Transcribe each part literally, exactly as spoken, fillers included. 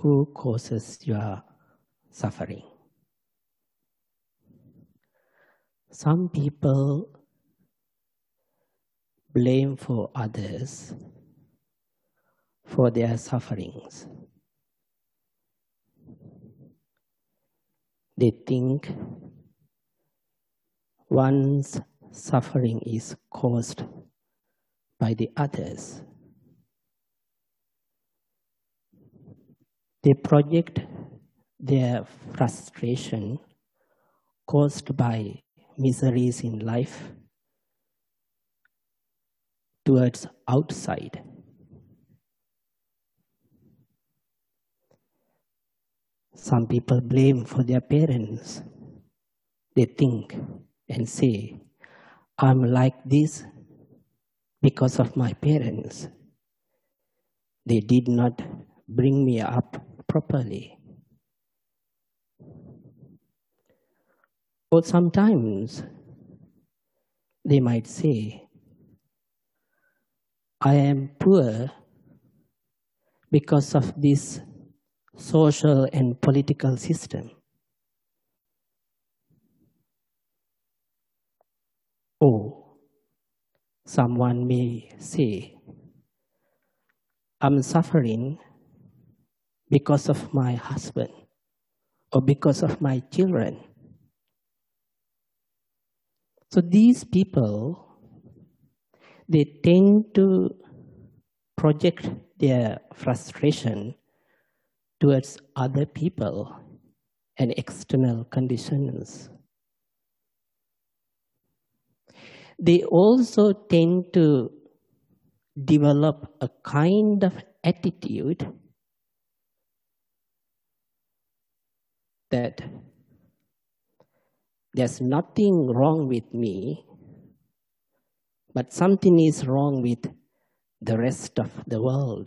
who causes your suffering. Some people blame for others for their sufferings. They think one's suffering is caused by the others. They project their frustration caused by miseries in life towards outside. Some people blame for their parents. They think and say, I'm like this because of my parents. They did not bring me up properly. Or sometimes they might say, I am poor because of this social and political system. Or someone may say, I'm suffering because of my husband or because of my children. So these people, they tend to project their frustration towards other people and external conditions. They also tend to develop a kind of attitude that there's nothing wrong with me, but something is wrong with the rest of the world.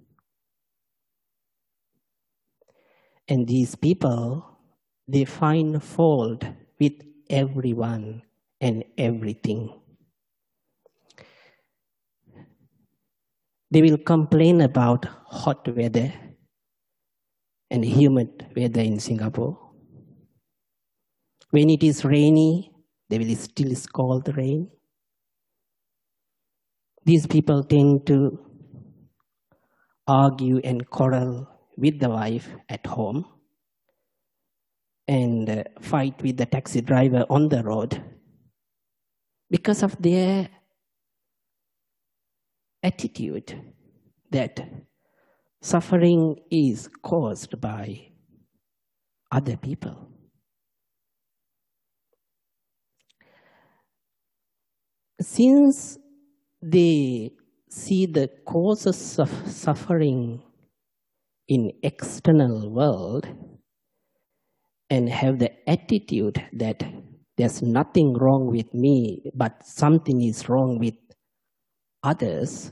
And these people, they find fault with everyone and everything. They will complain about hot weather and humid weather in Singapore. When it is rainy, they will still scold the rain. These people tend to argue and quarrel with the wife at home and uh, fight with the taxi driver on the road because of their attitude that suffering is caused by other people. Since they see the causes of suffering in external world and have the attitude that there's nothing wrong with me, but something is wrong with others,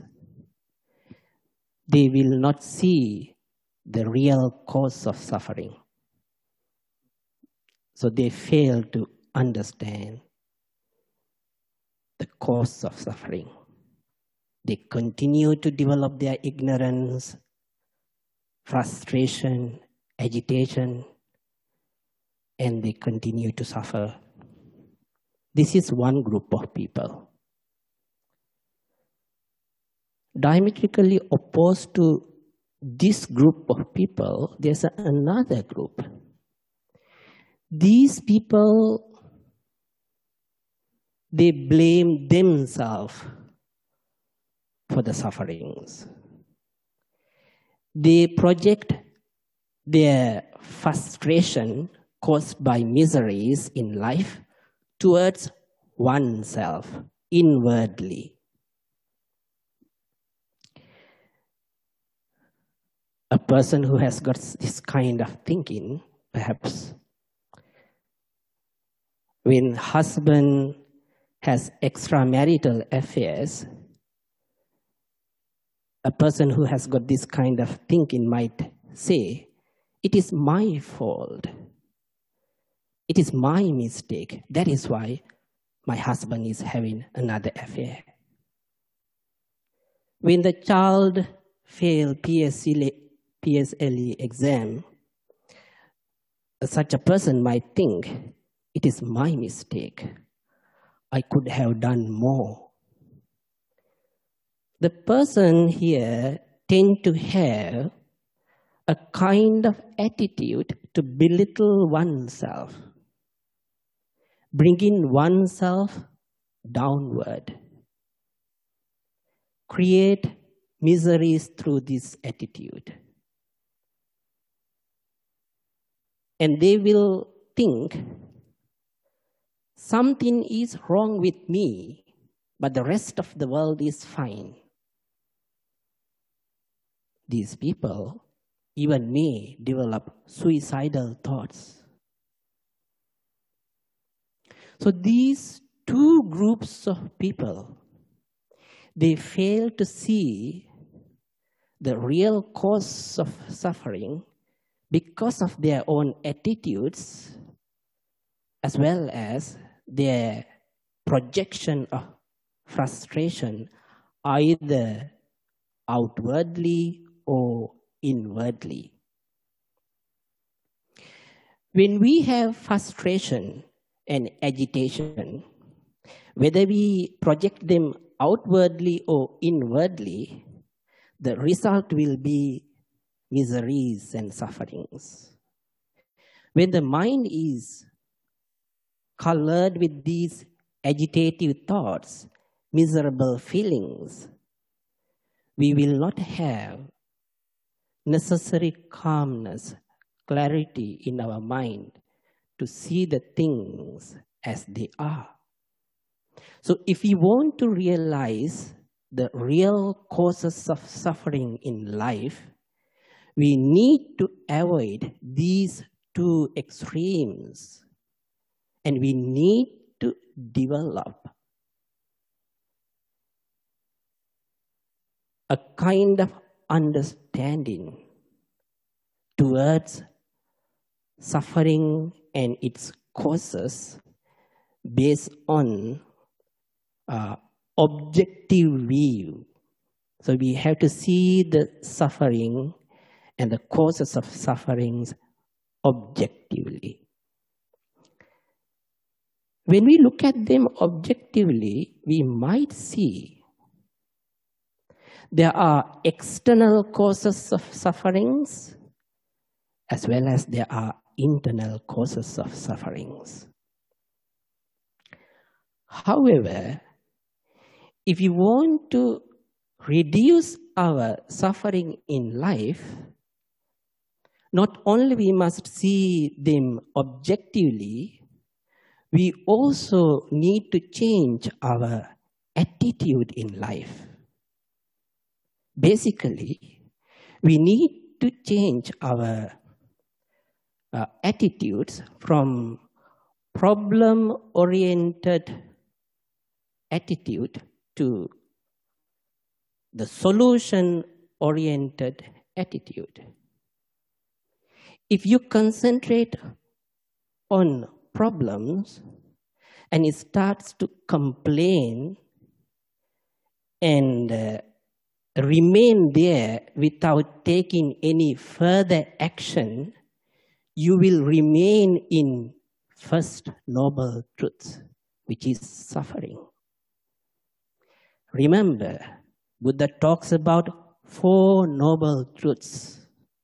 they will not see the real cause of suffering. So they fail to understand the cause of suffering. They continue to develop their ignorance, frustration, agitation, and they continue to suffer. This is one group of people. Diametrically opposed to this group of people, there's another group. These people, they blame themselves for the sufferings. They project their frustration caused by miseries in life towards oneself, inwardly. A person who has got this kind of thinking, perhaps, when husband has extramarital affairs, a person who has got this kind of thinking might say, it is my fault. It is my mistake. That is why my husband is having another affair. When the child fails P P S L E exam, such a person might think, it is my mistake. I could have done more. The person here tends to have a kind of attitude to belittle oneself, bringing oneself downward, create miseries through this attitude. And they will think something is wrong with me, but the rest of the world is fine. These people even may develop suicidal thoughts. So these two groups of people, they fail to see the real cause of suffering because of their own attitudes, as well as their projection of frustration, either outwardly or inwardly. When we have frustration and agitation, whether we project them outwardly or inwardly, the result will be miseries and sufferings. When the mind is colored with these agitative thoughts, miserable feelings, we will not have necessary calmness, clarity in our mind to see the things as they are. So if we want to realize the real causes of suffering in life, we need to avoid these two extremes, and we need to develop a kind of understanding towards suffering and its causes based on uh, objective view. So we have to see the suffering and the causes of sufferings objectively. When we look at them objectively, we might see there are external causes of sufferings as well as there are internal causes of sufferings. However, if you want to reduce our suffering in life, not only we must see them objectively, we also need to change our attitude in life. Basically, we need to change our uh, attitudes from problem-oriented attitude to the solution-oriented attitude. If you concentrate on problems and it starts to complain and uh, remain there without taking any further action, you will remain in first noble truth, which is suffering. Remember, Buddha talks about four noble truths.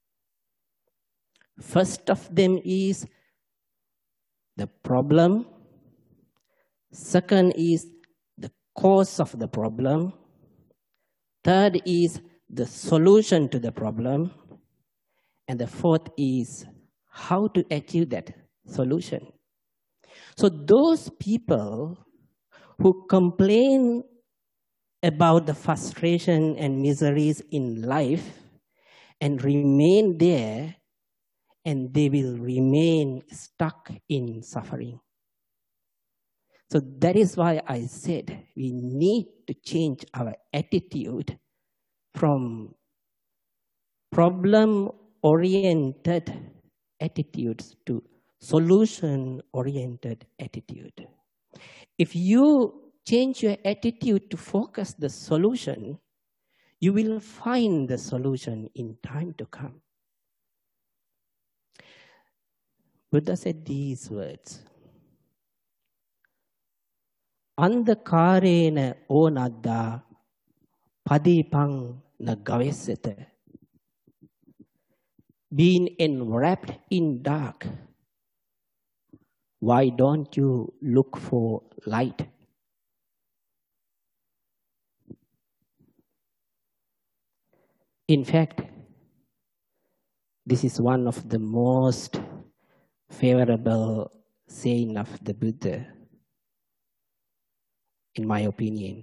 First of them is the problem. Second is the cause of the problem. Third is the solution to the problem. And the fourth is how to achieve that solution. So those people who complain about the frustration and miseries in life and remain there, and they will remain stuck in suffering. So that is why I said we need to change our attitude from problem-oriented attitudes to solution-oriented attitude. If you change your attitude to focus the solution, you will find the solution in time to come. Buddha said these words. Andhakarena onadda padipang nagaveseta. Being enwrapped in dark, why don't you look for light? In fact, this is one of the most favorable saying of the Buddha, in my opinion.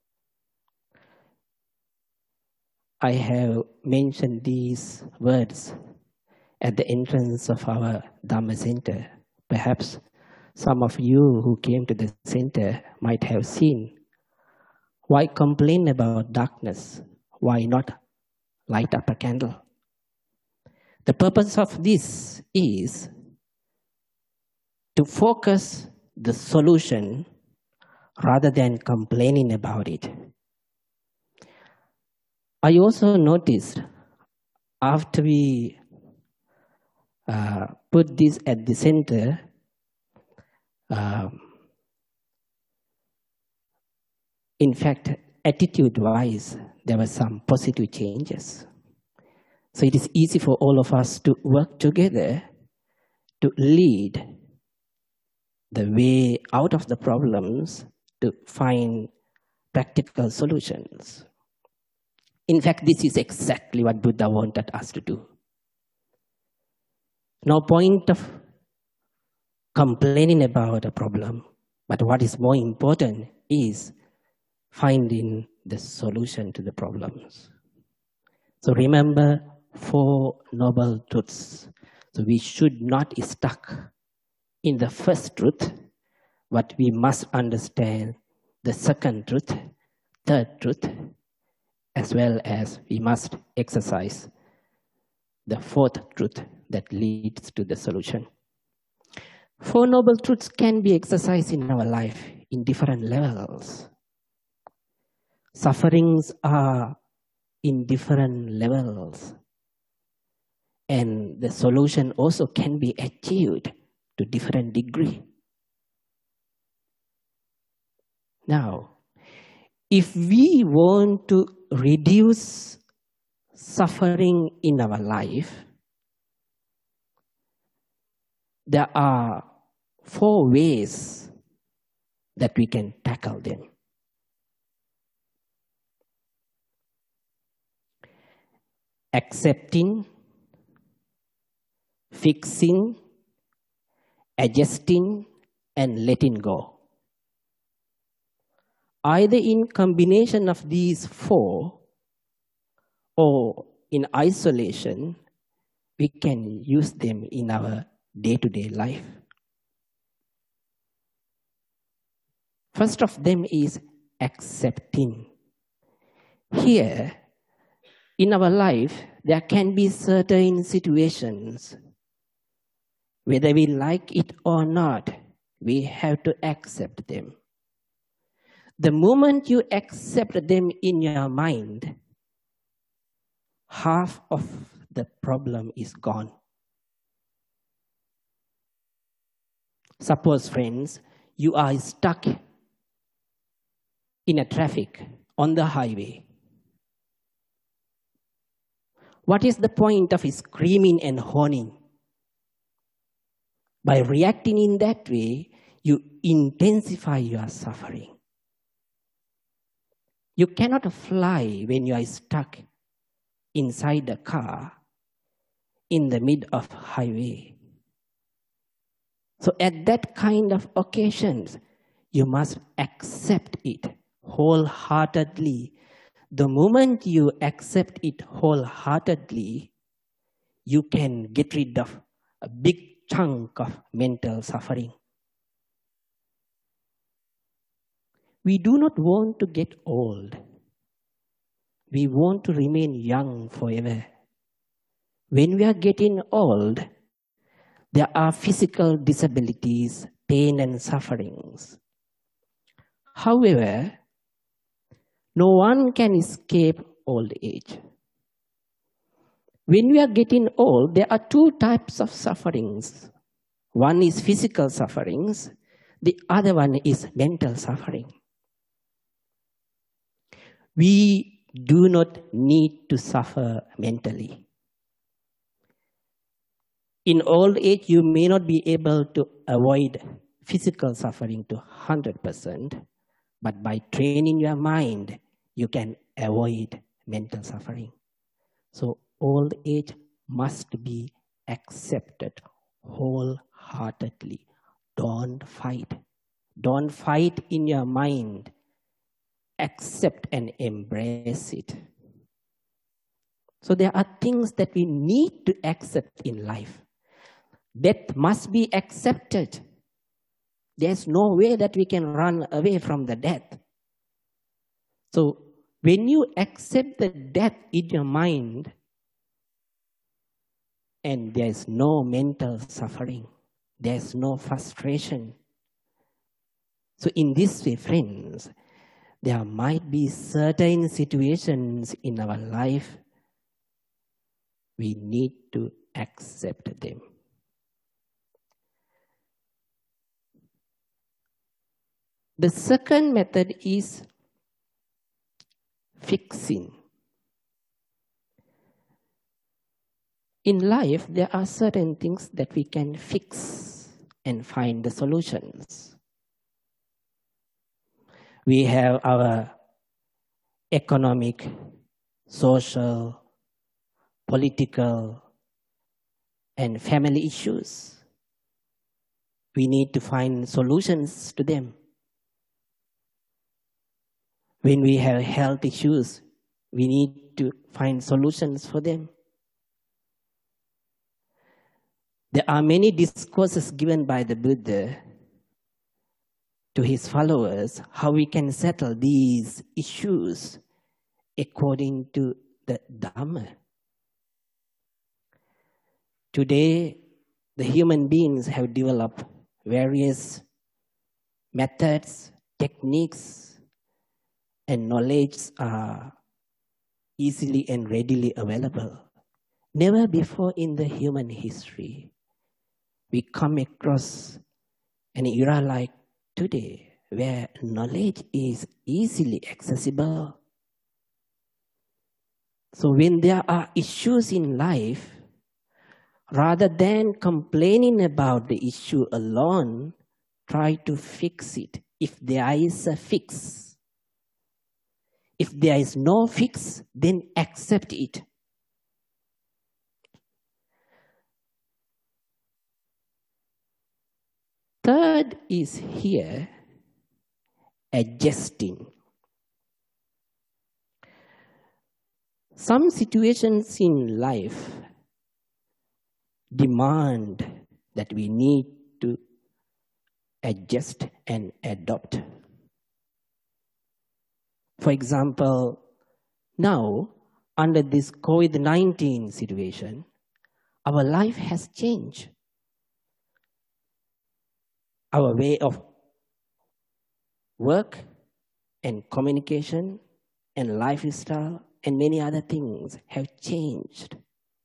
I have mentioned these words at the entrance of our Dhamma center. Perhaps some of you who came to the center might have seen. Why complain about darkness? Why not light up a candle? The purpose of this is to focus the solution rather than complaining about it. I also noticed after we uh, put this at the center, uh, in fact, attitude-wise, there were some positive changes. So it is easy for all of us to work together to lead the way out of the problems to find practical solutions. In fact, this is exactly what Buddha wanted us to do. No point of complaining about a problem, but what is more important is finding the solution to the problems. So remember four noble truths. So we should not be stuck in the first truth, but we must understand the second truth, third truth, as well as we must exercise the fourth truth that leads to the solution. Four noble truths can be exercised in our life in different levels. Sufferings are in different levels, and the solution also can be achieved to different degree. Now, if we want to reduce suffering in our life, there are four ways that we can tackle them. Accepting, fixing, adjusting, and letting go. Either in combination of these four or in isolation, we can use them in our day-to-day life. First of them is accepting. Here, in our life, there can be certain situations, whether we like it or not, we have to accept them. The moment you accept them in your mind, half of the problem is gone. Suppose, friends, you are stuck in a traffic on the highway. What is the point of screaming and horning? By reacting in that way, you intensify your suffering. You cannot fly when you are stuck inside the car in the mid of highway. So at that kind of occasions, you must accept it wholeheartedly. The moment you accept it wholeheartedly, you can get rid of a big chunk of mental suffering. We do not want to get old. We want to remain young forever. When we are getting old, there are physical disabilities, pain and sufferings. However, no one can escape old age. When we are getting old, there are two types of sufferings. One is physical sufferings. The other one is mental suffering. We do not need to suffer mentally. In old age, you may not be able to avoid physical suffering to one hundred percent, but by training your mind, you can avoid mental suffering. So old age must be accepted wholeheartedly. Don't fight. Don't fight in your mind. Accept and embrace it. So there are things that we need to accept in life. Death must be accepted. There's no way that we can run away from the death. So when you accept the death in your mind, and there's no mental suffering, there's no frustration. So in this way, friends, there might be certain situations in our life we need to accept them. The second method is fixing. In life, there are certain things that we can fix and find the solutions. We have our economic, social, political, and family issues. We need to find solutions to them. When we have health issues, we need to find solutions for them. There are many discourses given by the Buddha to his followers how we can settle these issues according to the Dhamma. Today, the human beings have developed various methods, techniques, and knowledge are easily and readily available. Never before in the human history we come across an era like today where knowledge is easily accessible. So when there are issues in life, rather than complaining about the issue alone, try to fix it if there is a fix. If there is no fix, then accept it. Third is here, adjusting. Some situations in life demand that we need to adjust and adopt. For example, now, under this COVID nineteen situation, our life has changed. Our way of work and communication and lifestyle and many other things have changed.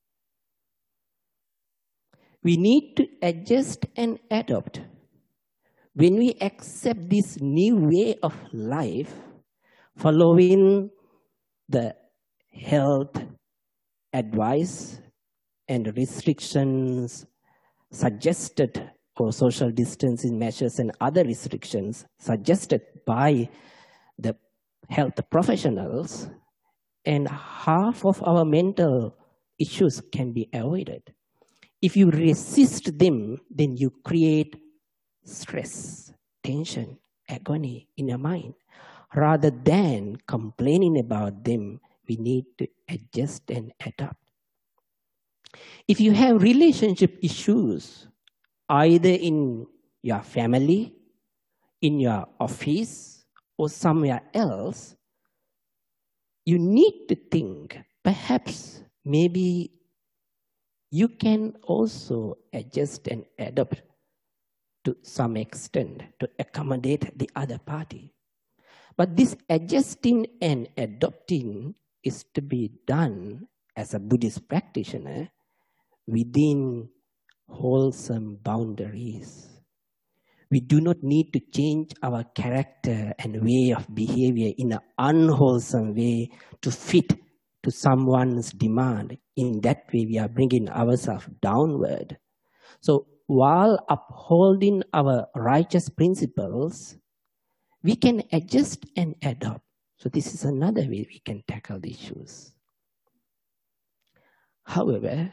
We need to adjust and adopt. When we accept this new way of life, following the health advice and restrictions suggested, or social distancing measures and other restrictions suggested by the health professionals, and half of our mental issues can be avoided. If you resist them, then you create stress, tension, agony in your mind. Rather than complaining about them, we need to adjust and adapt. If you have relationship issues, either in your family, in your office, or somewhere else, you need to think, perhaps, maybe you can also adjust and adapt to some extent to accommodate the other party. But this adjusting and adopting is to be done as a Buddhist practitioner within wholesome boundaries. We do not need to change our character and way of behavior in an unwholesome way to fit to someone's demand. In that way, we are bringing ourselves downward. So while upholding our righteous principles, we can adjust and adopt. So this is another way we can tackle the issues. However,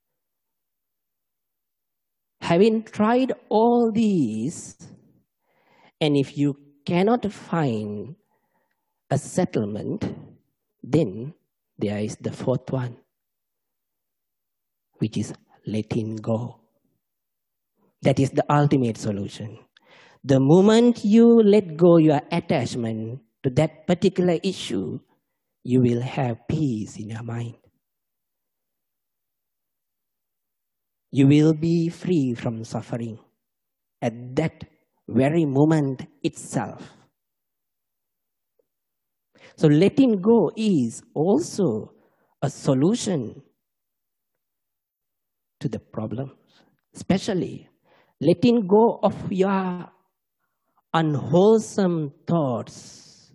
having tried all these, and if you cannot find a settlement, then there is the fourth one, which is letting go. That is the ultimate solution. The moment you let go your attachment to that particular issue, you will have peace in your mind. You will be free from suffering at that very moment itself. So letting go is also a solution to the problems, especially letting go of your unwholesome thoughts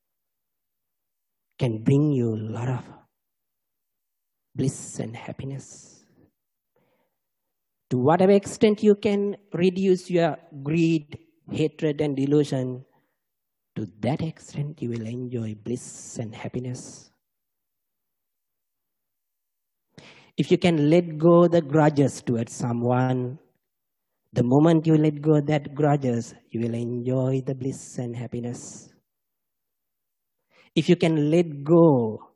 can bring you a lot of bliss and happiness. To whatever extent you can reduce your greed, hatred, and delusion, to that extent you will enjoy bliss and happiness. If you can let go the grudges towards someone, the moment you let go that grudges, you will enjoy the bliss and happiness. If you can let go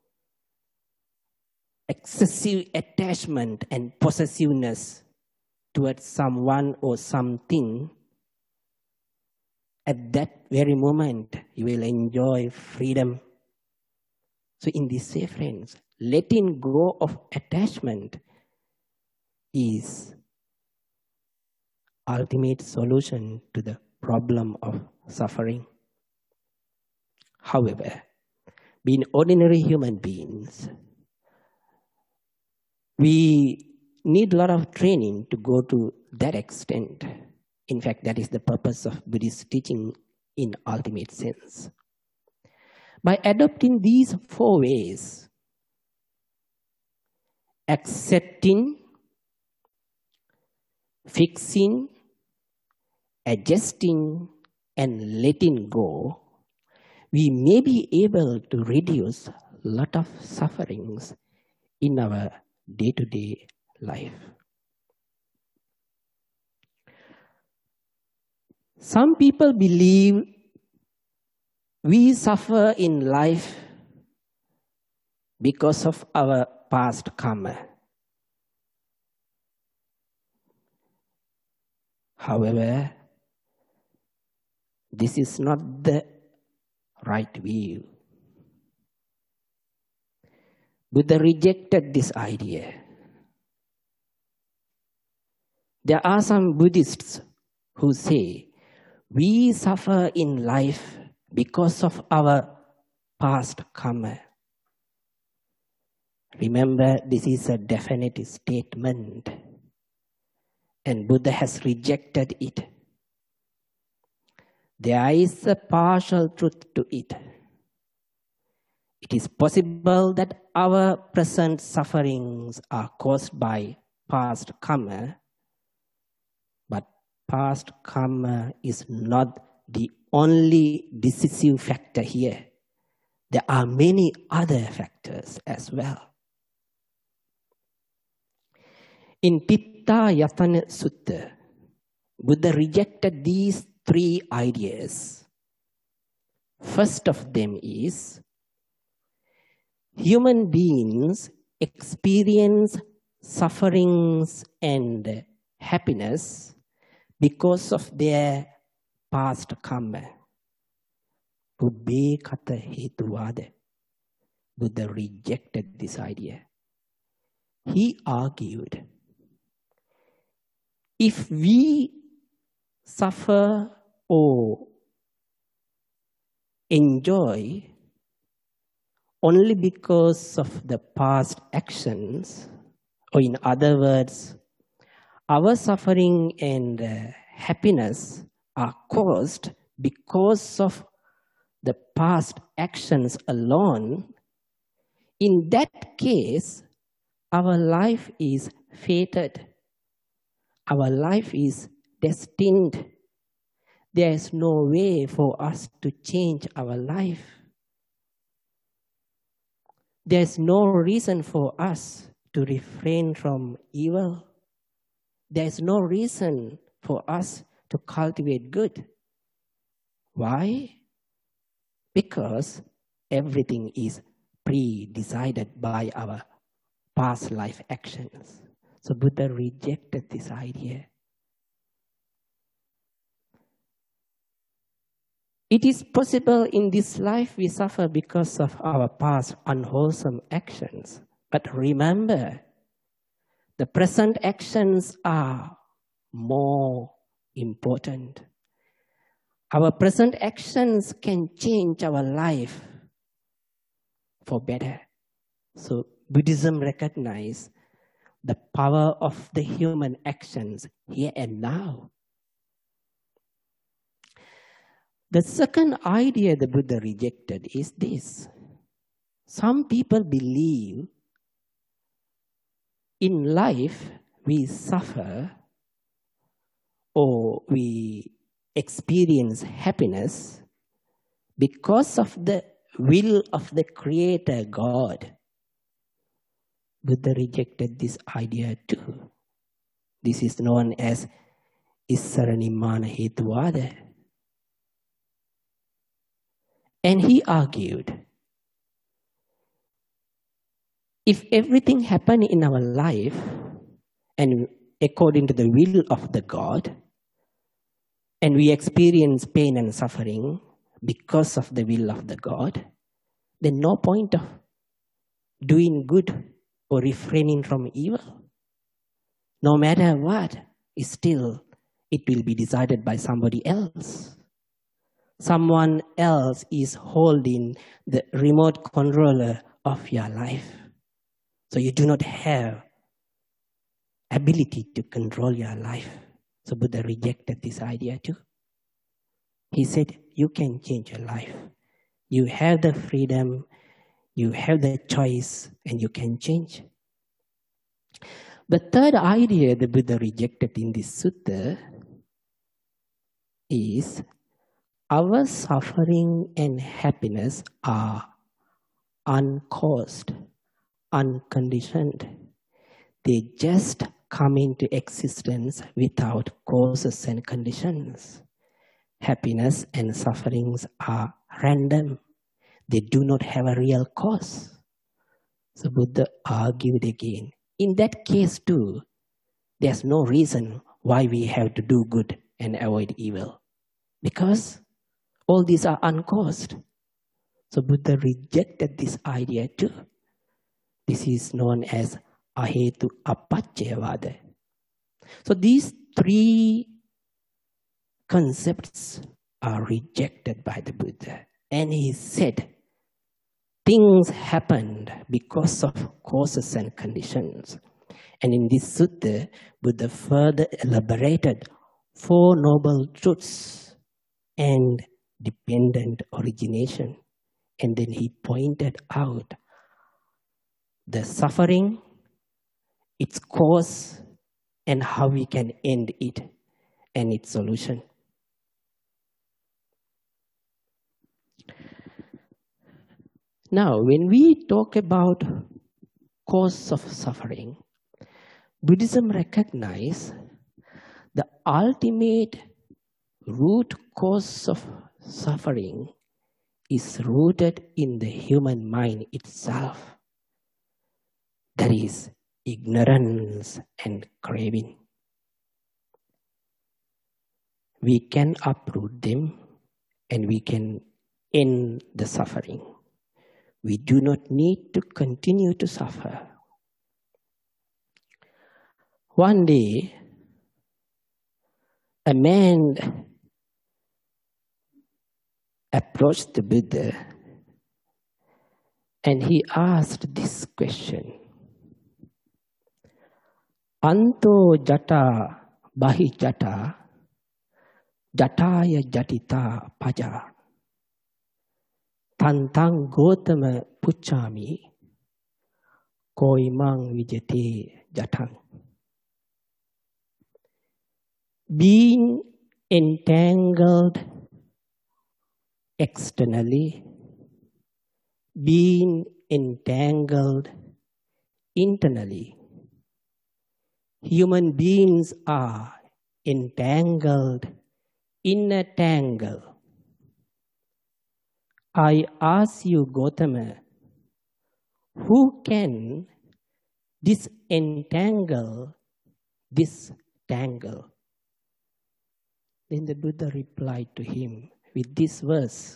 excessive attachment and possessiveness towards someone or something, at that very moment, you will enjoy freedom. So in this way, friends, letting go of attachment is ultimate solution to the problem of suffering. However, being ordinary human beings, we need a lot of training to go to that extent. In fact, that is the purpose of Buddhist teaching in ultimate sense. By adopting these four ways, accepting, fixing, adjusting, and letting go, we may be able to reduce a lot of sufferings in our day-to-day life. Some people believe we suffer in life because of our past karma. However, this is not the right view. Buddha rejected this idea. There are some Buddhists who say, we suffer in life because of our past karma. Remember, this is a definite statement, and Buddha has rejected it. There is a partial truth to it. It is possible that our present sufferings are caused by past karma, but past karma is not the only decisive factor here. There are many other factors as well. In Pitta Yatana Sutta, Buddha rejected these three ideas. First of them is, human beings experience sufferings and happiness because of their past karma. Pubbhe kata hetuvada. Buddha rejected this idea. He argued, if we suffer or enjoy only because of the past actions, or in other words, our suffering and uh, happiness are caused because of the past actions alone. In that case, our life is fated. Our life is destined. There is no way for us to change our life. There is no reason for us to refrain from evil. There is no reason for us to cultivate good. Why? Because everything is pre-decided by our past life actions. So Buddha rejected this idea. It is possible in this life we suffer because of our past unwholesome actions. But remember, the present actions are more important. Our present actions can change our life for better. So Buddhism recognizes the power of the human actions here and now. The second idea the Buddha rejected is this. Some people believe in life we suffer or we experience happiness because of the will of the Creator God. Buddha rejected this idea too. This is known as Issara-nimmana Hetuvada. And he argued, if everything happened in our life and according to the will of the God, and we experience pain and suffering because of the will of the God, then no point of doing good or refraining from evil. No matter what, still it will be decided by somebody else. Someone else is holding the remote controller of your life. So you do not have ability to control your life. So Buddha rejected this idea too. He said, you can change your life. You have the freedom, you have the choice, and you can change. The third idea the Buddha rejected in this sutta is our suffering and happiness are uncaused, unconditioned. They just come into existence without causes and conditions. Happiness and sufferings are random. They do not have a real cause. So Buddha argued again. In that case too, there's no reason why we have to do good and avoid evil. Because all these are uncaused. So Buddha rejected this idea too. This is known as Ahetu Appaccayavada. So these three concepts are rejected by the Buddha. And he said, things happened because of causes and conditions. And in this sutta, Buddha further elaborated four noble truths and dependent origination. And then he pointed out the suffering, its cause, and how we can end it, and its solution. Now, when we talk about cause of suffering, Buddhism recognizes the ultimate root cause of suffering is rooted in the human mind itself. That is ignorance and craving. We can uproot them and we can end the suffering. We do not need to continue to suffer. One day, a man approached the Buddha And he asked this question. Anto jata bahi jata jataya jatita paja tantang gotama puchami koimang vijate jatang. Being entangled externally, being entangled internally, human beings are entangled in a tangle. I ask you, Gautama, who can disentangle this tangle? Then the Buddha replied to him with this verse.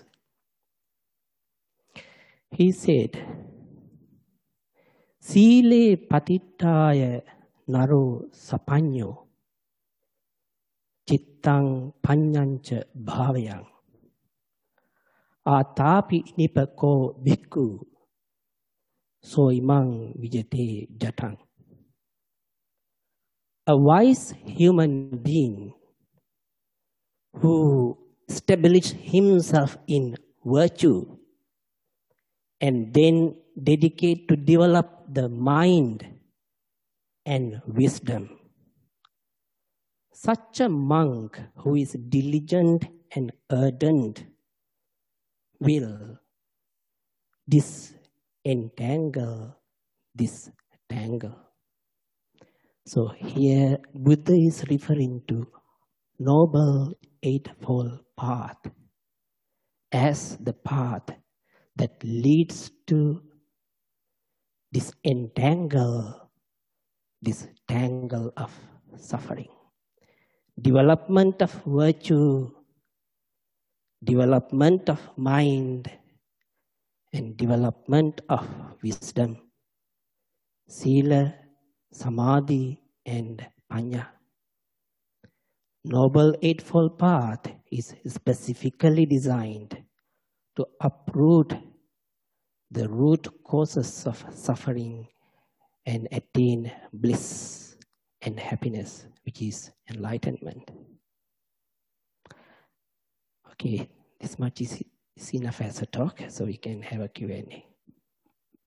He said, Sile patittaya naro sapanyo chittang panyancha bhavayang atapi nipako bhikkhu soimang vijate jatang. A wise human being who established himself in virtue and then dedicate to develop the mind and wisdom. Such a monk who is diligent and ardent will disentangle this tangle. So here Buddha is referring to Noble Eightfold Path as the path that leads to disentangle this tangle of suffering. Development of virtue, development of mind, and development of wisdom. Sila, Samadhi, and Panya. Noble Eightfold Path is specifically designed to uproot the root causes of suffering and attain bliss and happiness, which is enlightenment. Okay, this much is, is enough as a talk, so we can have a Q and A.